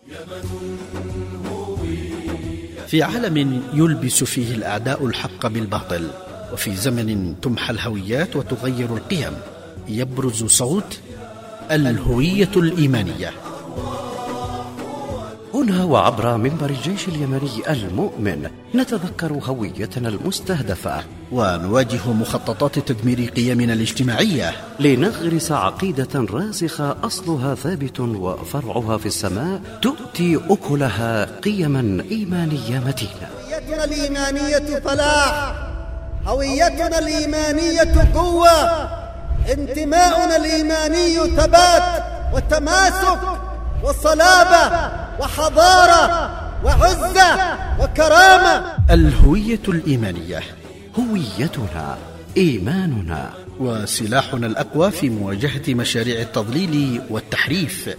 في عالم يلبس فيه الأعداء الحق بالباطل، وفي زمن تمحى الهويات وتغير القيم، يبرز صوت الهوية الإيمانية. هنا وعبر منبر الجيش اليمني المؤمن نتذكر هويتنا المستهدفة، ونواجه مخططات تدمير قيمنا الاجتماعية، لنغرس عقيدة راسخة أصلها ثابت وفرعها في السماء، تؤتي أكلها قيما إيمانية متينة. هويتنا الإيمانية فلاح، هويتنا الإيمانية قوة، انتماؤنا الإيماني ثبات وتماسك وصلابة وحضارة وعزة وكرامة. الهوية الإيمانية هويتنا، إيماننا، وسلاحنا الأقوى في مواجهة مشاريع التضليل والتحريف.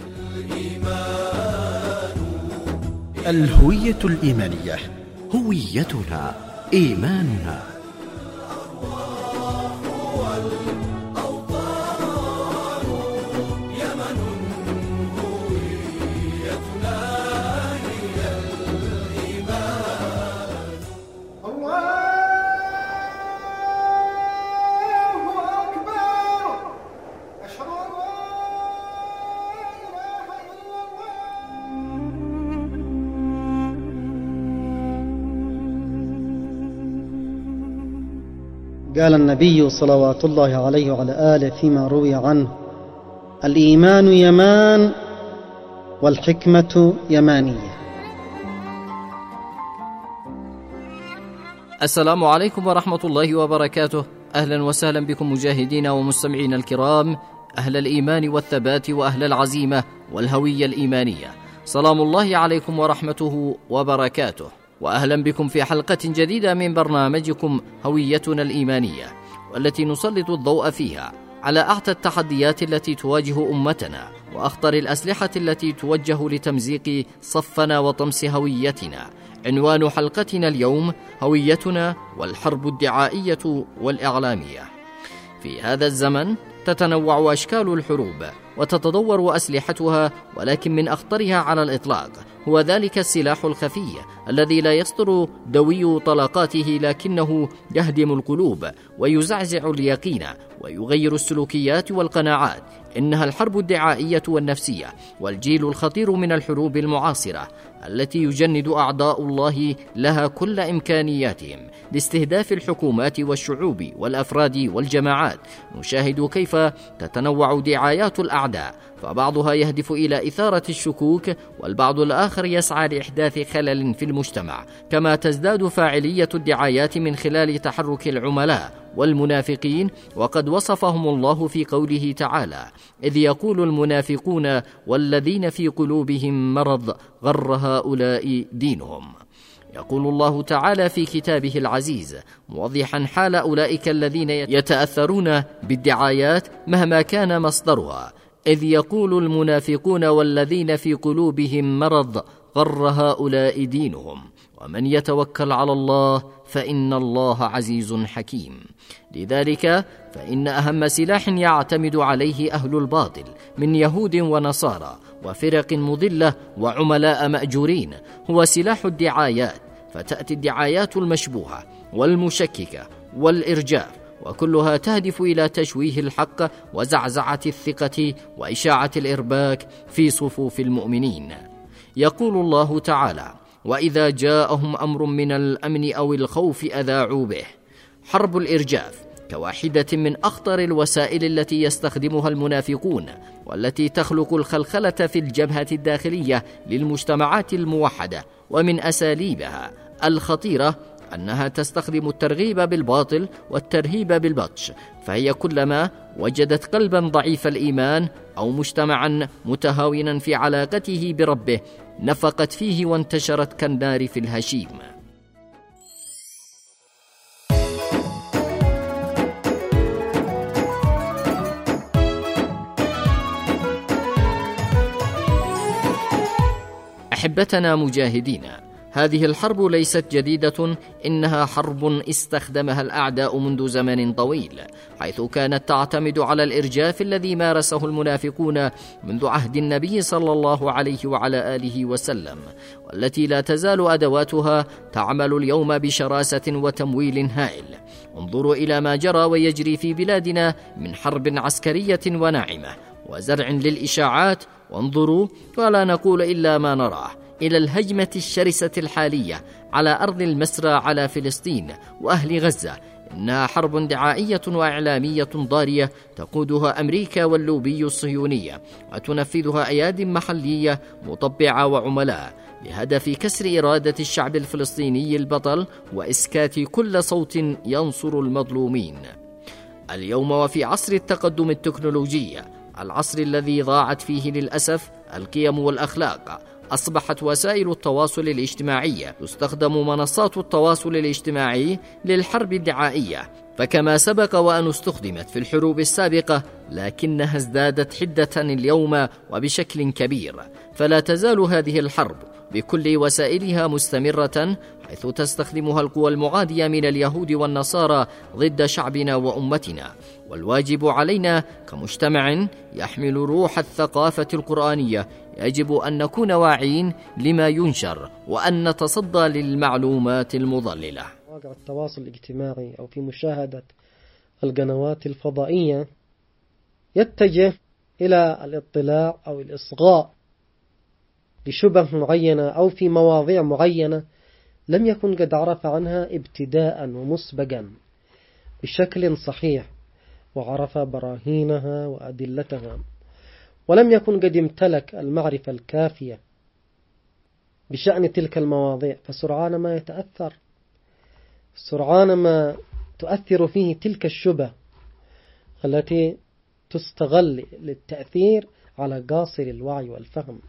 الهوية الإيمانية، هويتنا، إيماننا. قال النبي صلوات الله عليه وعلى آله فيما روي عنه: الإيمان يمان والحكمة يمانية. السلام عليكم ورحمة الله وبركاته. أهلا وسهلا بكم مجاهدين ومستمعين الكرام، أهل الإيمان والثبات وأهل العزيمة والهوية الإيمانية. سلام الله عليكم ورحمته وبركاته، وأهلا بكم في حلقة جديدة من برنامجكم هويتنا الإيمانية، والتي نسلط الضوء فيها على أعتى التحديات التي تواجه أمتنا وأخطر الأسلحة التي توجه لتمزيق صفنا وطمس هويتنا. عنوان حلقتنا اليوم: هويتنا والحرب الدعائية والإعلامية. في هذا الزمن تتنوع أشكال الحروب وتتطور أسلحتها، ولكن من أخطرها على الإطلاق هو ذلك السلاح الخفي الذي لا يصدر دوي طلقاته، لكنه يهدم القلوب ويزعزع اليقين ويغير السلوكيات والقناعات. إنها الحرب الدعائية والنفسية، والجيل الخطير من الحروب المعاصرة التي يجند أعداء الله لها كل إمكانياتهم لاستهداف الحكومات والشعوب والأفراد والجماعات. نشاهد كيف تتنوع دعايات الأعداء، فبعضها يهدف إلى إثارة الشكوك، والبعض الآخر يسعى لإحداث خلل في المجتمع. كما تزداد فاعلية الدعايات من خلال تحرك العملاء والمنافقين، وقد وصفهم الله في قوله تعالى: إذ يقول المنافقون والذين في قلوبهم مرض غر هؤلاء دينهم. يقول الله تعالى في كتابه العزيز موضحا حال أولئك الذين يتأثرون بالدعايات مهما كان مصدرها: إذ يقول المنافقون والذين في قلوبهم مرض غر هؤلاء دينهم ومن يتوكل على الله فإن الله عزيز حكيم. لذلك فإن أهم سلاح يعتمد عليه أهل الباطل من يهود ونصارى وفرق مضلة وعملاء مأجورين هو سلاح الدعايات. فتأتي الدعايات المشبوهة والمشككة والإرجاف، وكلها تهدف إلى تشويه الحق وزعزعة الثقة وإشاعة الإرباك في صفوف المؤمنين. يقول الله تعالى: وإذا جاءهم أمر من الأمن أو الخوف أذاعوا به. حرب الإرجاف كواحدة من أخطر الوسائل التي يستخدمها المنافقون، والتي تخلق الخلخلة في الجبهة الداخلية للمجتمعات الموحدة. ومن أساليبها الخطيرة أنها تستخدم الترغيب بالباطل والترهيب بالبطش، فهي كلما وجدت قلبا ضعيف الإيمان أو مجتمعا متهاونا في علاقته بربه نفقت فيه وانتشرت كالنار في الهشيم. أحبتنا مجاهدين، هذه الحرب ليست جديدة، إنها حرب استخدمها الأعداء منذ زمن طويل، حيث كانت تعتمد على الإرجاف الذي مارسه المنافقون منذ عهد النبي صلى الله عليه وعلى آله وسلم، والتي لا تزال أدواتها تعمل اليوم بشراسة وتمويل هائل. انظروا إلى ما جرى ويجري في بلادنا من حرب عسكرية وناعمة وزرع للإشاعات، وانظروا ولا نقول إلا ما نراه إلى الهجمة الشرسة الحالية على أرض المسرى على فلسطين وأهل غزة. إنها حرب دعائية وإعلامية ضارية تقودها أمريكا واللوبي الصهيونية، وتنفذها أياد محلية مطبعة وعملاء، بهدف كسر إرادة الشعب الفلسطيني البطل وإسكات كل صوت ينصر المظلومين. اليوم وفي عصر التقدم التكنولوجي، العصر الذي ضاعت فيه للأسف القيم والأخلاق، أصبحت وسائل التواصل الاجتماعي تستخدم منصات التواصل الاجتماعي للحرب الدعائية، فكما سبق وأن استخدمت في الحروب السابقة، لكنها ازدادت حدة اليوم وبشكل كبير. فلا تزال هذه الحرب بكل وسائلها مستمرة، حيث تستخدمها القوى المعادية من اليهود والنصارى ضد شعبنا وأمتنا. والواجب علينا كمجتمع يحمل روح الثقافة القرآنية، يجب أن نكون واعين لما ينشر وأن نتصدى للمعلومات المضللة. واقع التواصل الاجتماعي أو في مشاهدة القنوات الفضائية يتجه إلى الاطلاع أو الإصغاء لشبه معينة أو في مواضيع معينة لم يكن قد عرف عنها ابتداء ومسبقا بشكل صحيح، وعرف براهينها وأدلتها، ولم يكن قد امتلك المعرفة الكافية بشأن تلك المواضيع، فسرعان ما يتأثر، سرعان ما تؤثر فيه تلك الشبه التي تستغل للتأثير على قاصر الوعي والفهم.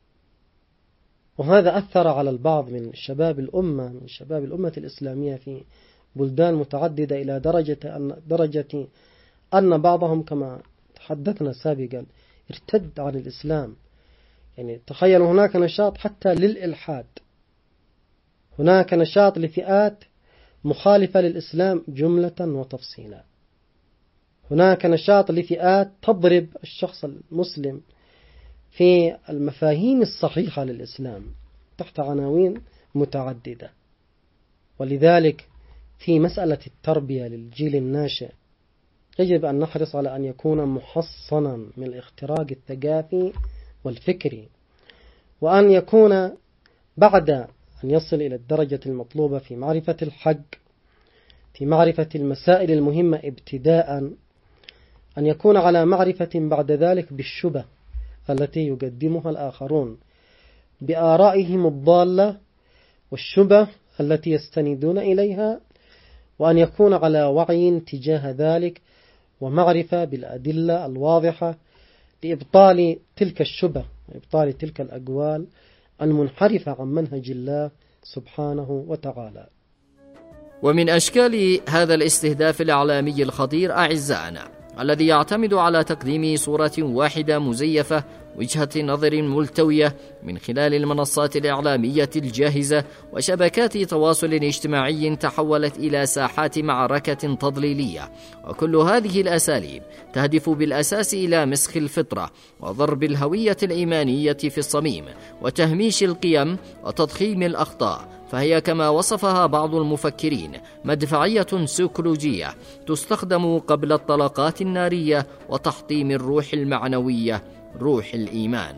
وهذا أثر على البعض من شباب الأمة الإسلامية في بلدان متعددة إلى درجة أن بعضهم كما تحدثنا سابقا ارتد عن الإسلام. يعني تخيل هناك نشاط حتى للإلحاد، هناك نشاط لفئات مخالفة للإسلام جملة وتفصيلا، هناك نشاط لفئات تضرب الشخص المسلم في المفاهيم الصحيحة للإسلام تحت عناوين متعددة. ولذلك في مسألة التربية للجيل الناشئ يجب أن نحرص على أن يكون محصنا من الاختراق الثقافي والفكري، وأن يكون بعد أن يصل إلى الدرجة المطلوبة في معرفة الحق، في معرفة المسائل المهمة ابتداء، أن يكون على معرفة بعد ذلك بالشبه التي يقدمها الآخرون بآرائهم الضالة والشبه التي يستندون إليها، وأن يكون على وعي تجاه ذلك ومعرفة بالأدلة الواضحة لإبطال تلك الشبه وإبطال تلك الأقوال المنحرفة عن منهج الله سبحانه وتعالى. ومن أشكال هذا الاستهداف الإعلامي الخطير أعزائنا الذي يعتمد على تقديم صورة واحدة مزيفة، وجهة نظر ملتوية من خلال المنصات الإعلامية الجاهزة وشبكات تواصل اجتماعي تحولت إلى ساحات معركة تضليلية. وكل هذه الأساليب تهدف بالأساس إلى مسخ الفطرة وضرب الهوية الإيمانية في الصميم وتهميش القيم وتضخيم الأخطاء، فهي كما وصفها بعض المفكرين مدفعية سيكولوجية تستخدم قبل الطلقات النارية وتحطيم الروح المعنوية، روح الإيمان.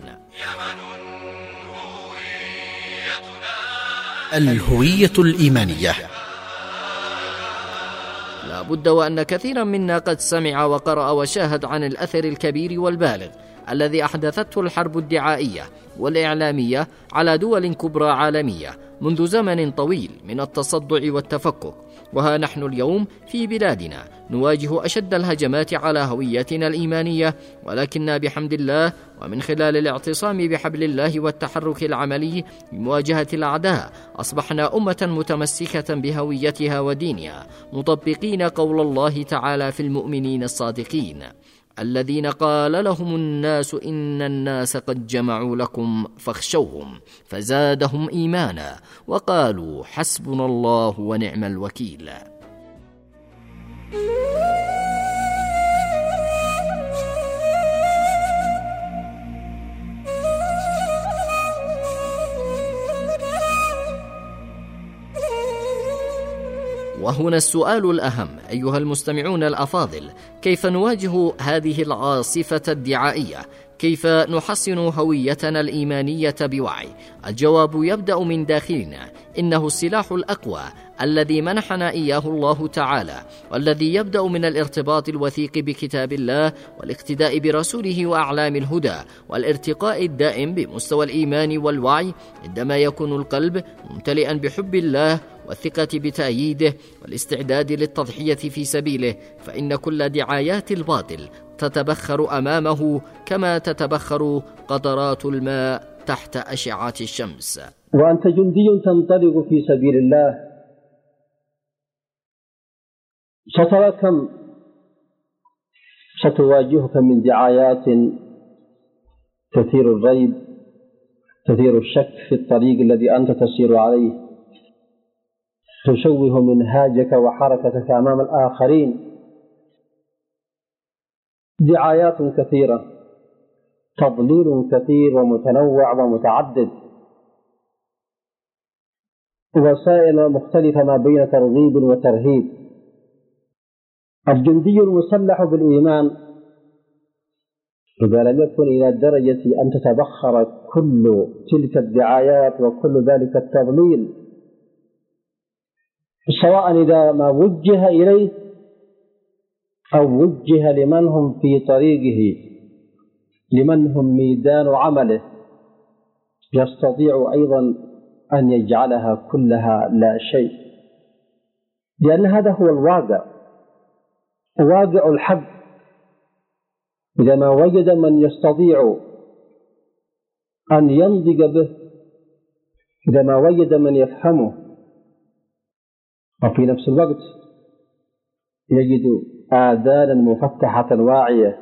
الهوية الإيمانية. لا بد وأن كثيرا منا قد سمع وقرأ وشاهد عن الأثر الكبير والبالغ الذي أحدثته الحرب الدعائية والإعلامية على دول كبرى عالمية منذ زمن طويل من التصدع والتفكك. وها نحن اليوم في بلادنا نواجه أشد الهجمات على هويتنا الإيمانية، ولكننا بحمد الله ومن خلال الاعتصام بحبل الله والتحرك العملي بمواجهة الأعداء أصبحنا أمة متمسكة بهويتها ودينها، مطبقين قول الله تعالى في المؤمنين الصادقين: الذين قال لهم الناس إن الناس قد جمعوا لكم فاخشوهم فزادهم إيمانا وقالوا حسبنا الله ونعم الوكيل. وهنا السؤال الأهم أيها المستمعون الأفاضل: كيف نواجه هذه العاصفة الدعائية؟ كيف نحصن هويتنا الإيمانية بوعي؟ الجواب يبدأ من داخلنا، إنه السلاح الأقوى الذي منحنا إياه الله تعالى، والذي يبدأ من الارتباط الوثيق بكتاب الله والاقتداء برسوله وأعلام الهدى والارتقاء الدائم بمستوى الإيمان والوعي. عندما يكون القلب ممتلئا بحب الله والثقة بتأييده والاستعداد للتضحية في سبيله، فإن كل دعايات الباطل تتبخر أمامه كما تتبخر قطرات الماء تحت أشعة الشمس. وأنت جندي تنطلق في سبيل الله، سترى كم ستواجهك من دعايات تثير الريب، تثير الشك في الطريق الذي أنت تسير عليه، تشوه منهاجك وحركتك أمام الآخرين. دعايات كثيرة، تضليل كثير ومتنوع ومتعدد، وسائل مختلفة ما بين ترغيب وترهيب. الجندي المسلح بالإيمان إذا لم يكن إلى درجة أن تتبخر كل تلك الدعايات وكل ذلك التضليل، سواء إذا ما وجه إليه أو وجه لمن هم في طريقه، لمن هم ميدان عمله، يستطيع أيضا أن يجعلها كلها لا شيء، لأن هذا هو الواقع، واقع الحق. إذا ما وجد من يستطيع أن ينضج به، إذا ما وجد من يفهمه، وفي نفس الوقت يجد آذانا مفتحة واعية،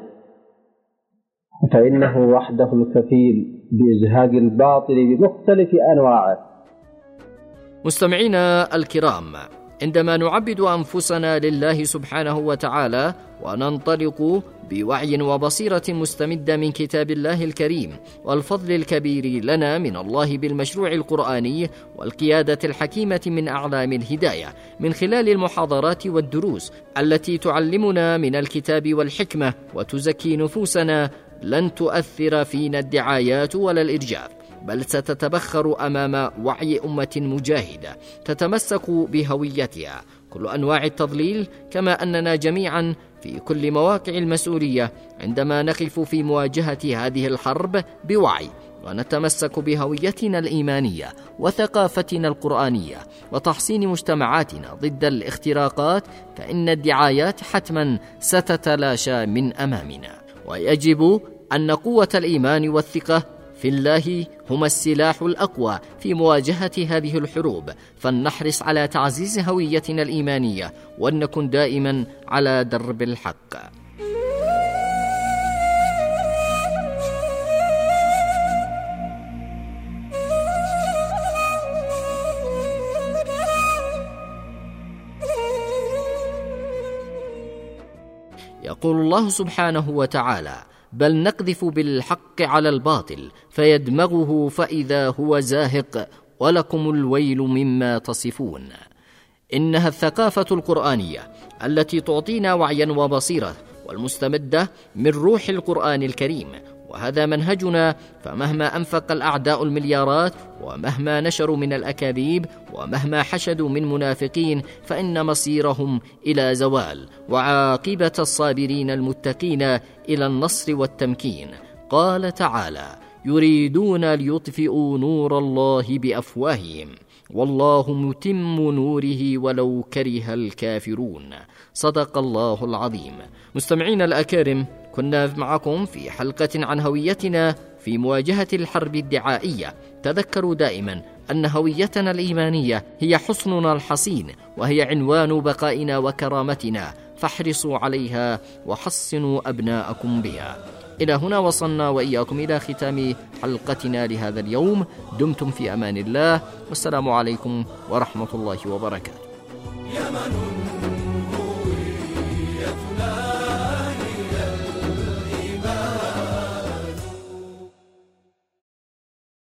فإنه وحده الكفيل بإزهاق الباطل بمختلف أنواعه. مستمعينا الكرام، عندما نعبد أنفسنا لله سبحانه وتعالى وننطلق بوعي وبصيرة مستمدة من كتاب الله الكريم والفضل الكبير لنا من الله بالمشروع القرآني والقيادة الحكيمة من أعلام الهداية، من خلال المحاضرات والدروس التي تعلمنا من الكتاب والحكمة وتزكي نفوسنا، لن تؤثر فينا الدعايات ولا الإرجاف، بل ستتبخر أمام وعي أمة مجاهدة تتمسك بهويتها كل أنواع التضليل، كما أننا جميعا في كل مواقع المسؤولية عندما نقف في مواجهة هذه الحرب بوعي ونتمسك بهويتنا الإيمانية وثقافتنا القرآنية وتحصين مجتمعاتنا ضد الاختراقات، فإن الدعايات حتما ستتلاشى من أمامنا. ويجب أن قوة الإيمان والثقة في الله هما السلاح الأقوى في مواجهة هذه الحروب، فلنحرص على تعزيز هويتنا الإيمانية ولنكن دائما على درب الحق. يقول الله سبحانه وتعالى: بل نقذف بالحق على الباطل فيدمغه فإذا هو زاهق ولكم الويل مما تصفون. إنها الثقافة القرآنية التي تعطينا وعيا وبصيرة والمستمدة من روح القرآن الكريم، وهذا منهجنا. فمهما أنفق الأعداء المليارات، ومهما نشروا من الأكاذيب، ومهما حشدوا من منافقين، فإن مصيرهم إلى زوال، وعاقبة الصابرين المتقين إلى النصر والتمكين. قال تعالى: يريدون ليطفئوا نور الله بأفواههم والله متم نوره ولو كره الكافرون. صدق الله العظيم. مستمعين الأكارم، كنا معكم في حلقة عن هويتنا في مواجهة الحرب الدعائية. تذكروا دائما أن هويتنا الإيمانية هي حصننا الحصين، وهي عنوان بقائنا وكرامتنا، فاحرصوا عليها وحصنوا أبناءكم بها. إلى هنا وصلنا وإياكم إلى ختام حلقتنا لهذا اليوم. دمتم في أمان الله، والسلام عليكم ورحمة الله وبركاته.